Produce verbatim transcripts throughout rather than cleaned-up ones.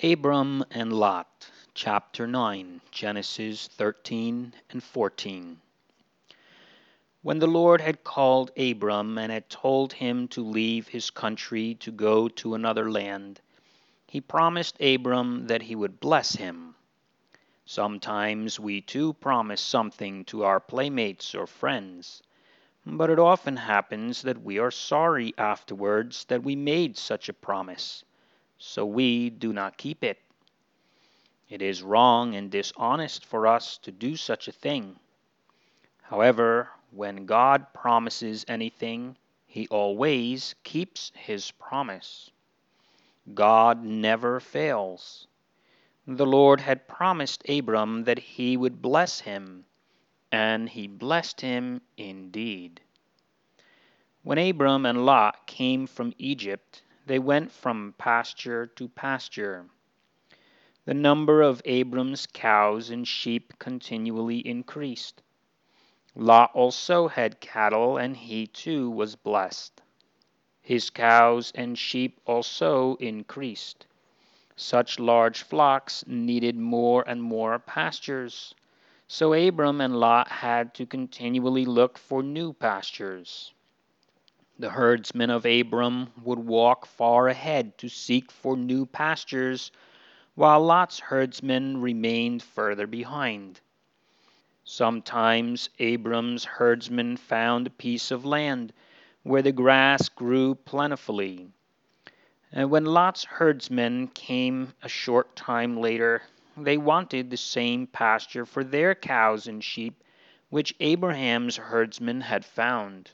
Abram and Lot, chapter nine, Genesis thirteen and fourteen. When the Lord had called Abram and had told him to leave his country to go to another land, he promised Abram that he would bless him. Sometimes we too promise something to our playmates or friends, but it often happens that we are sorry afterwards that we made such a promise, so we do not keep it. It is wrong and dishonest for us to do such a thing. However, when God promises anything, He always keeps His promise. God never fails. The Lord had promised Abram that He would bless him, and He blessed him indeed. When Abram and Lot came from Egypt, they went from pasture to pasture. The number of Abram's cows and sheep continually increased. Lot also had cattle, and he too was blessed. His cows and sheep also increased. Such large flocks needed more and more pastures, so Abram and Lot had to continually look for new pastures. The herdsmen of Abram would walk far ahead to seek for new pastures, while Lot's herdsmen remained further behind. Sometimes Abram's herdsmen found a piece of land where the grass grew plentifully. And when Lot's herdsmen came a short time later, they wanted the same pasture for their cows and sheep which Abraham's herdsmen had found.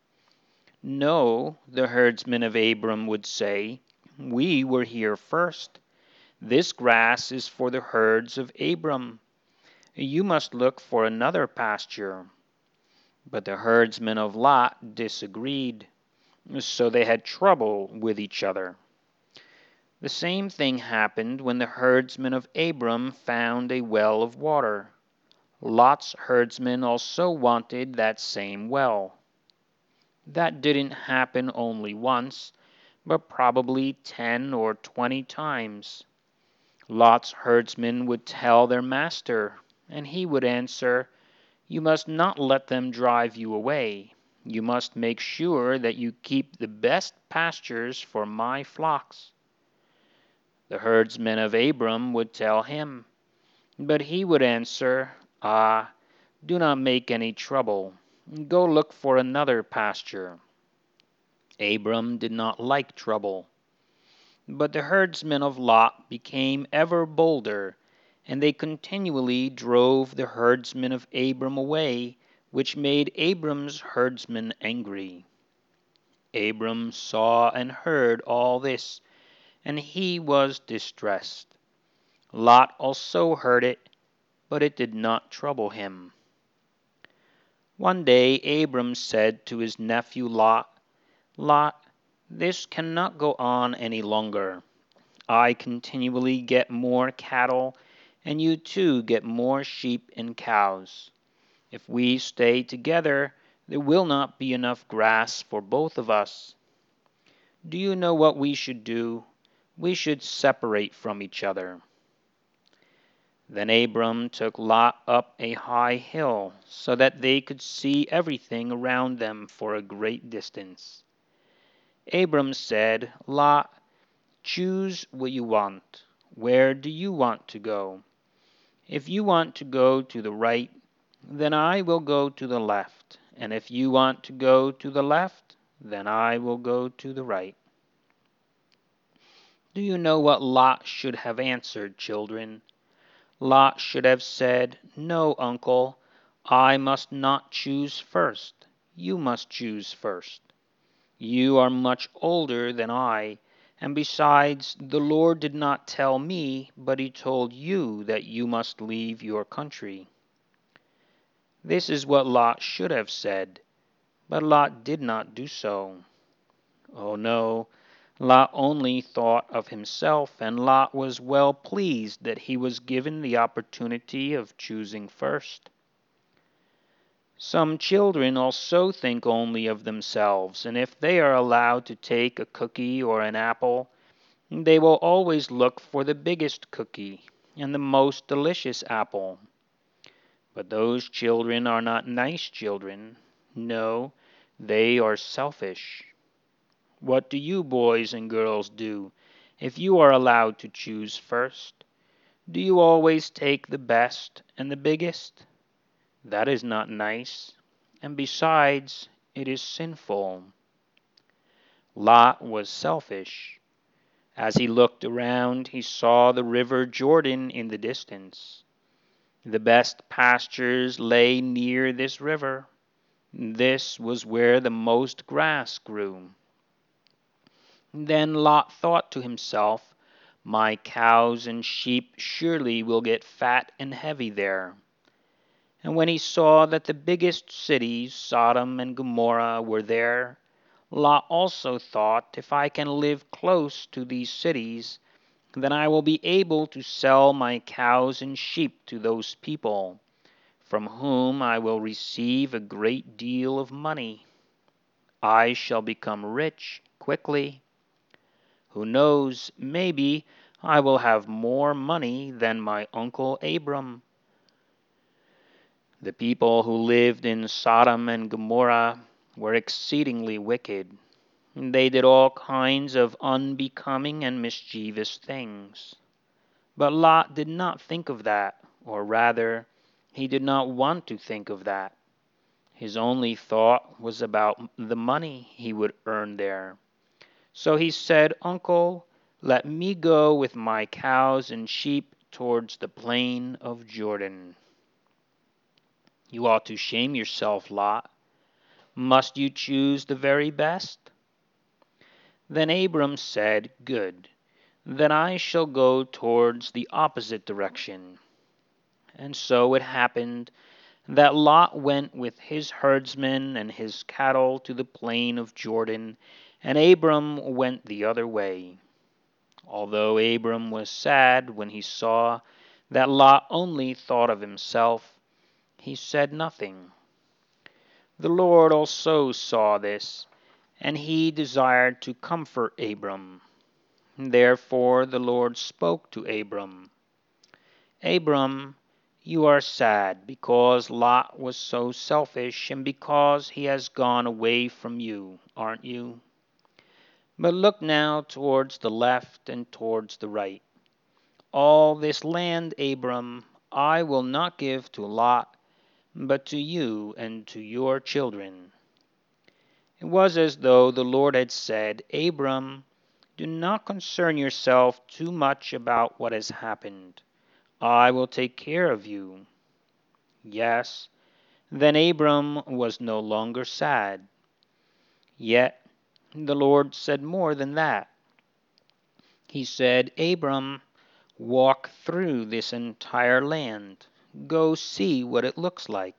No, the herdsmen of Abram would say, we were here first. This grass is for the herds of Abram. You must look for another pasture. But the herdsmen of Lot disagreed, so they had trouble with each other. The same thing happened when the herdsmen of Abram found a well of water. Lot's herdsmen also wanted that same well. That didn't happen only once, but probably ten or twenty times. Lot's herdsmen would tell their master, and he would answer, you must not let them drive you away. You must make sure that you keep the best pastures for my flocks. The herdsmen of Abram would tell him, but he would answer, ah, do not make any trouble. Go look for another pasture. Abram did not like trouble. But the herdsmen of Lot became ever bolder, and they continually drove the herdsmen of Abram away, which made Abram's herdsmen angry. Abram saw and heard all this, and he was distressed. Lot also heard it, but it did not trouble him. One day Abram said to his nephew Lot, Lot, this cannot go on any longer. I continually get more cattle, and you too get more sheep and cows. If we stay together, there will not be enough grass for both of us. Do you know what we should do? We should separate from each other. Then Abram took Lot up a high hill, so that they could see everything around them for a great distance. Abram said, Lot, choose what you want. Where do you want to go? If you want to go to the right, then I will go to the left. And if you want to go to the left, then I will go to the right. Do you know what Lot should have answered, children? Lot should have said, No, uncle, I must not choose first. You must choose first. You are much older than I, and besides, the Lord did not tell me, but He told you that you must leave your country. This is what Lot should have said, but Lot did not do so. Oh no, Lot only thought of himself, and Lot was well pleased that he was given the opportunity of choosing first. Some children also think only of themselves, and if they are allowed to take a cookie or an apple, They will always look for the biggest cookie and the most delicious apple. But those children are not nice children. No, they are selfish. What do you boys and girls do if you are allowed to choose first? Do you always take the best and the biggest? That is not nice, and besides, it is sinful. Lot was selfish. As he looked around, he saw the river Jordan in the distance. The best pastures lay near this river. This was where the most grass grew. Then Lot thought to himself, "My cows and sheep surely will get fat and heavy there." And when he saw that the biggest cities, Sodom and Gomorrah, were there, Lot also thought, "If I can live close to these cities, then I will be able to sell my cows and sheep to those people, from whom I will receive a great deal of money. I shall become rich quickly. Who knows, maybe I will have more money than my uncle Abram." The people who lived in Sodom and Gomorrah were exceedingly wicked. They did all kinds of unbecoming and mischievous things. But Lot did not think of that, or rather, he did not want to think of that. His only thought was about the money he would earn there. So he said, "Uncle, let me go with my cows and sheep towards the plain of Jordan." You ought to shame yourself, Lot. Must you choose the very best? Then Abram said, "Good, then I shall go towards the opposite direction." And so it happened that Lot went with his herdsmen and his cattle to the plain of Jordan, and Abram went the other way. Although Abram was sad when he saw that Lot only thought of himself, he said nothing. The Lord also saw this, and he desired to comfort Abram. Therefore the Lord spoke to Abram, "Abram, you are sad because Lot was so selfish and because he has gone away from you, aren't you? But look now towards the left and towards the right. All this land, Abram, I will not give to Lot, but to you and to your children." It was as though the Lord had said, "Abram, do not concern yourself too much about what has happened. I will take care of you." Yes, then Abram was no longer sad. Yet the Lord said more than that. He said, "Abram, walk through this entire land. Go see what it looks like."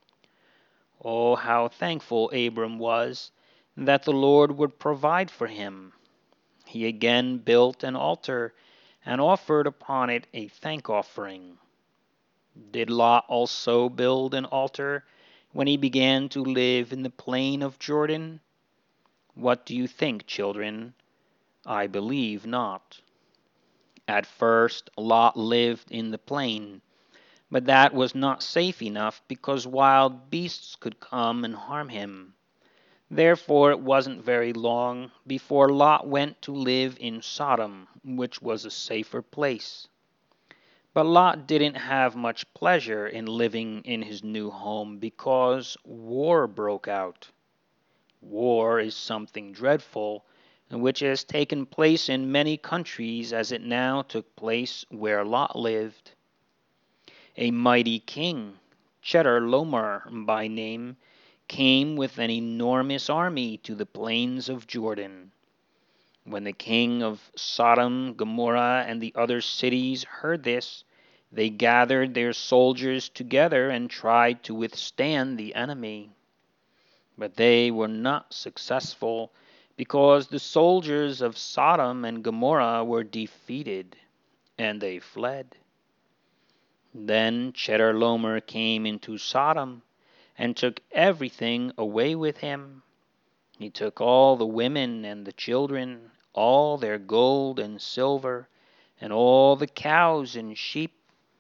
Oh, how thankful Abram was that the Lord would provide for him. He again built an altar and offered upon it a thank offering. Did Lot also build an altar when he began to live in the plain of Jordan? What do you think, children? I believe not. At first, Lot lived in the plain, but that was not safe enough because wild beasts could come and harm him. Therefore it wasn't very long before Lot went to live in Sodom, which was a safer place. But Lot didn't have much pleasure in living in his new home because war broke out. War is something dreadful, which has taken place in many countries as it now took place where Lot lived. A mighty king, Chedorlaomer by name, came with an enormous army to the plains of Jordan. When the king of Sodom, Gomorrah, and the other cities heard this, they gathered their soldiers together and tried to withstand the enemy. But they were not successful because the soldiers of Sodom and Gomorrah were defeated, and they fled. Then Chedorlaomer came into Sodom and took everything away with him. He took all the women and the children, all their gold and silver, and all the cows and sheep.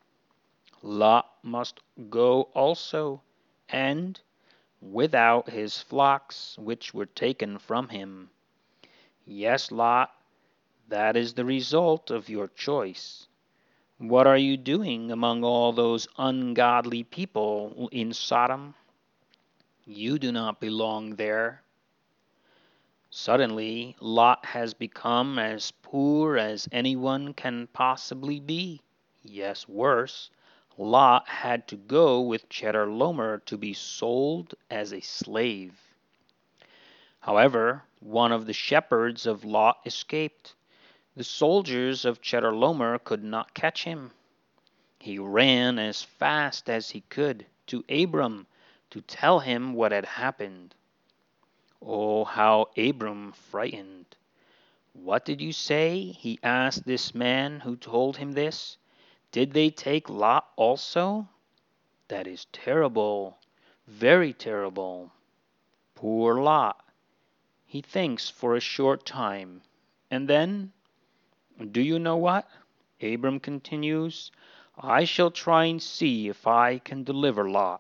Lot must go also, and without his flocks, which were taken from him. Yes, Lot, that is the result of your choice. What are you doing among all those ungodly people in Sodom? You do not belong there. Suddenly, Lot has become as poor as anyone can possibly be. Yes, worse, Lot had to go with Chedorlaomer to be sold as a slave. However, one of the shepherds of Lot escaped. The soldiers of Chedorlaomer could not catch him. He ran as fast as he could to Abram to tell him what had happened. Oh, how Abram frightened! What did you say? He asked this man who told him this. Did they take Lot also? That is terrible, very terrible. Poor Lot. He thinks for a short time, and then, do you know what? Abram continues, I shall try and see if I can deliver Lot.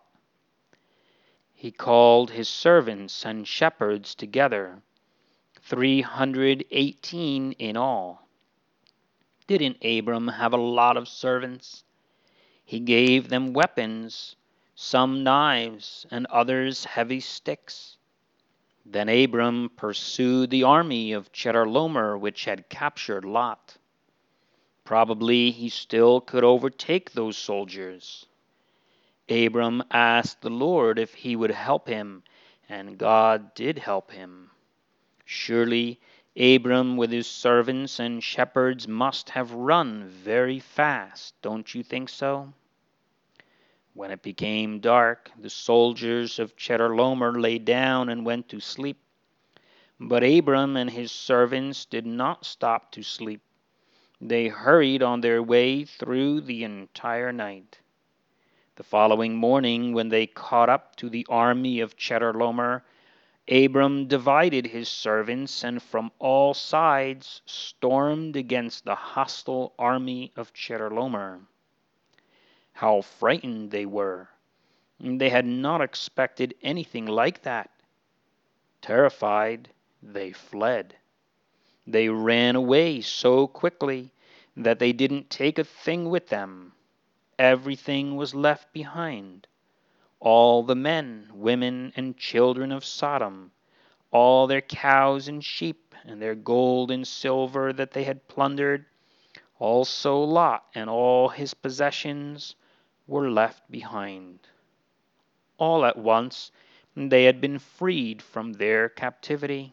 He called his servants and shepherds together, three hundred eighteen in all. Didn't Abram have a lot of servants? He gave them weapons, some knives, and others heavy sticks. Then Abram pursued the army of Chedorlaomer, which had captured Lot. Probably he still could overtake those soldiers. Abram asked the Lord if he would help him, and God did help him. Surely Abram with his servants and shepherds must have run very fast, don't you think so? When it became dark, the soldiers of Chedorlaomer lay down and went to sleep. But Abram and his servants did not stop to sleep. They hurried on their way through the entire night. The following morning, when they caught up to the army of Chedorlaomer, Abram divided his servants and from all sides stormed against the hostile army of Chedorlaomer. How frightened they were! They had not expected anything like that. Terrified, they fled. They ran away so quickly that they didn't take a thing with them. Everything was left behind. All the men, women, and children of Sodom, all their cows and sheep, and their gold and silver that they had plundered, also Lot and all his possessions were left behind. All at once they had been freed from their captivity.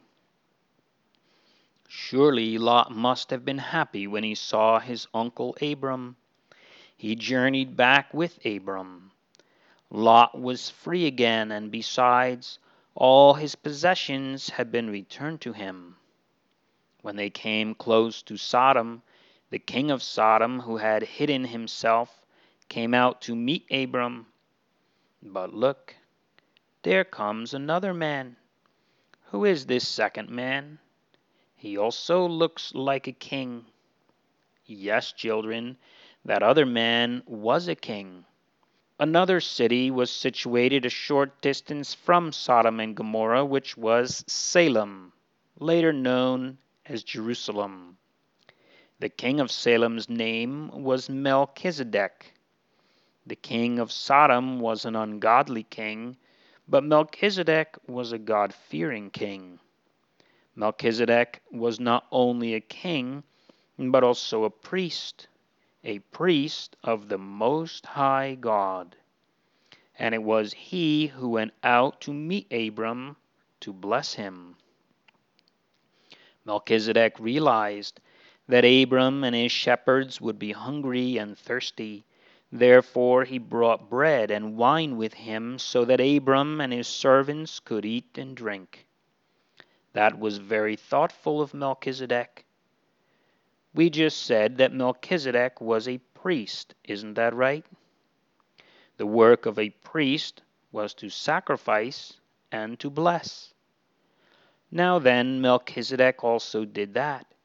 Surely Lot must have been happy when he saw his uncle Abram. He journeyed back with Abram. Lot was free again, and besides, all his possessions had been returned to him. When they came close to Sodom, the king of Sodom, who had hidden himself, came out to meet Abram. But look, there comes another man. Who is this second man? He also looks like a king. Yes, children, that other man was a king. Another city was situated a short distance from Sodom and Gomorrah, which was Salem, later known as Jerusalem. The king of Salem's name was Melchizedek. The king of Sodom was an ungodly king, but Melchizedek was a God-fearing king. Melchizedek was not only a king, but also a priest, a priest of the Most High God. And it was he who went out to meet Abram to bless him. Melchizedek realized that Abram and his shepherds would be hungry and thirsty. Therefore he brought bread and wine with him so that Abram and his servants could eat and drink. That was very thoughtful of Melchizedek. We just said that Melchizedek was a priest, isn't that right? The work of a priest was to sacrifice and to bless. Now then, Melchizedek also did that.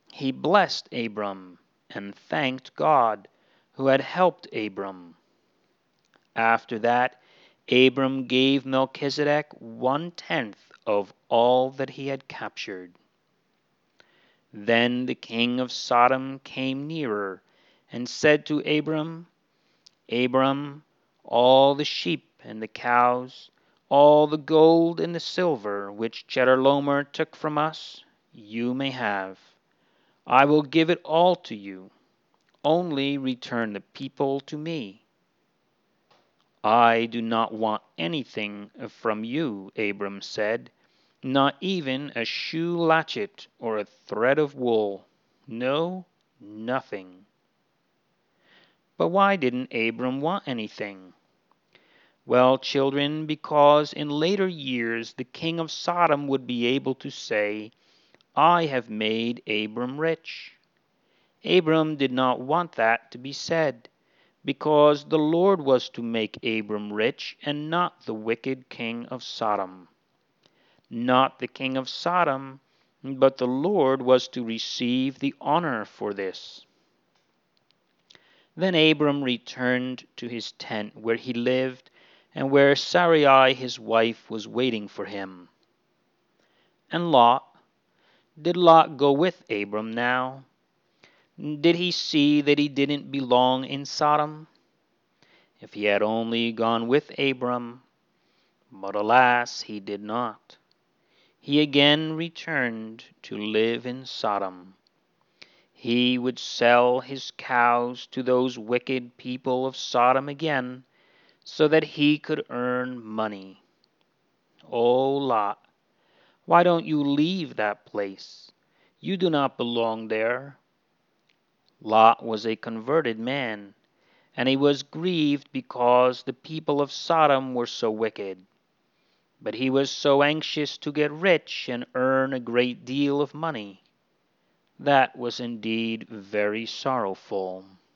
He blessed Abram and thanked God who had helped Abram. After that, Abram gave Melchizedek one-tenth of all that he had captured. Then the king of Sodom came nearer and said to Abram, Abram, all the sheep and the cows, all the gold and the silver which Chedorlaomer took from us, you may have. I will give it all to you. Only return the people to me. I do not want anything from you, Abram said, not even a shoe latchet or a thread of wool. No, nothing. But why didn't Abram want anything? Well, children, because in later years the king of Sodom would be able to say, I have made Abram rich. Abram did not want that to be said, because the Lord was to make Abram rich and not the wicked king of Sodom. Not the king of Sodom, but the Lord was to receive the honor for this. Then Abram returned to his tent where he lived and where Sarai his wife was waiting for him. And Lot, did Lot go with Abram now? Did he see that he didn't belong in Sodom? If he had only gone with Abram, but alas, he did not. He again returned to live in Sodom. He would sell his cows to those wicked people of Sodom again, so that he could earn money. Oh, Lot, why don't you leave that place? You do not belong there. Lot was a converted man, and he was grieved because the people of Sodom were so wicked. But he was so anxious to get rich and earn a great deal of money. That was indeed very sorrowful.